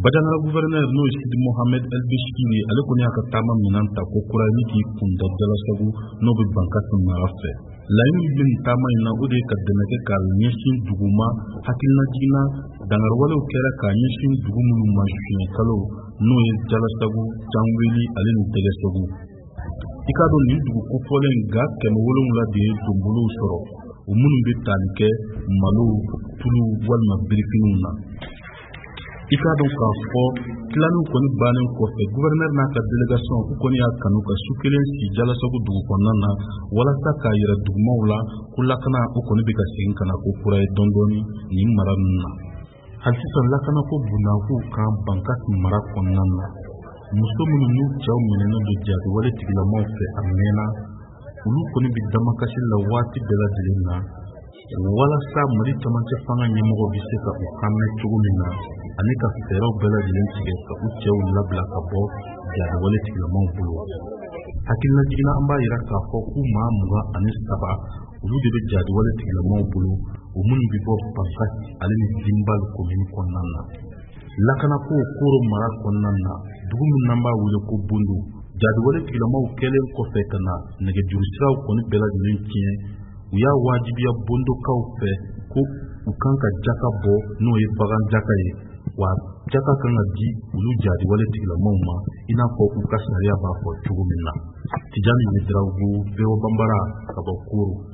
Badangara gouverneur n'o Sidi Mohamed El Beshiri ale kɔni y'a ka taama minɛn ta ko kurani k'i kunda Jalasagu n'o bɛ Bankasi mara fɛ. Laɲini bɛ nin taama in na o de ye ka dɛmɛ kɛ k'a ɲɛsin duguma hakilina jiginna dangarwalew kɛra k'a ɲɛsin dugu minnu ma suɲɛkalo n'o ye Jalasagu, Janweli ale ni Dɛgɛsɛgu. I k'a dɔn nin dugu kofɔlen ga 700 de ye donbolow sɔrɔ o minnu bɛ tali kɛ malo, tulu walima birifiniw na. I k'a dɔn k'a fɔ tilaliw kɔni bannen kɔfɛ gouverneur n'a ka délégation u kɔni y'a kanu ka su kelen si Jalasagu dugu kɔnɔna na walasa k'a yɛrɛ dugumaw la ko lakana o kɔni bɛ ka segin ka na ko kura ye dɔɔni nin mara ninnu na. Hali sisan lakana ko bunnaku kan Bankasi mara kɔnɔna na muso minnu n'u cɛw minɛnen don jaatiwale tigilamaw fɛ a mɛnna olu kɔni bɛ damakasi la waati bɛɛ lajɛlen na walasa Mali cɛmancɛ fanga ɲɛmɔgɔw bɛ se ka u kan mɛn cogo min na ani ka fɛɛrɛw bɛɛ lajɛlen tigɛ ka u cɛw labila ka bɔ jaatiwale tigilamaw bolo. Hakilina jiginna an b'a yira k'a fɔ k'u maa 27 olu de bɛ jaatiwale tigilamaw bolo o minnu bɛ bɔ Bankasi ale ni Dimbal commune kɔnɔna na. Lakana ko Koro mara kɔnɔna na dugu min n'an b'a wele ko Bondo jaatiwale tigilamaw kɛlen kɔfɛ ka na nɛgɛjuru siraw kɔni bɛɛ lajɛlen tiɲɛ u y'a wajibiya Bondokaw fɛ ko u kan ka jaka bɔ n'o ye bagan jaka ye wa jaka kan ka di olu jaatiwale tigilamaw ma i n'a fɔ u ka sariya b'a fɔ cogo min na. Tijani Yedraugu, Bewo Bambara, ka bɔ Koro.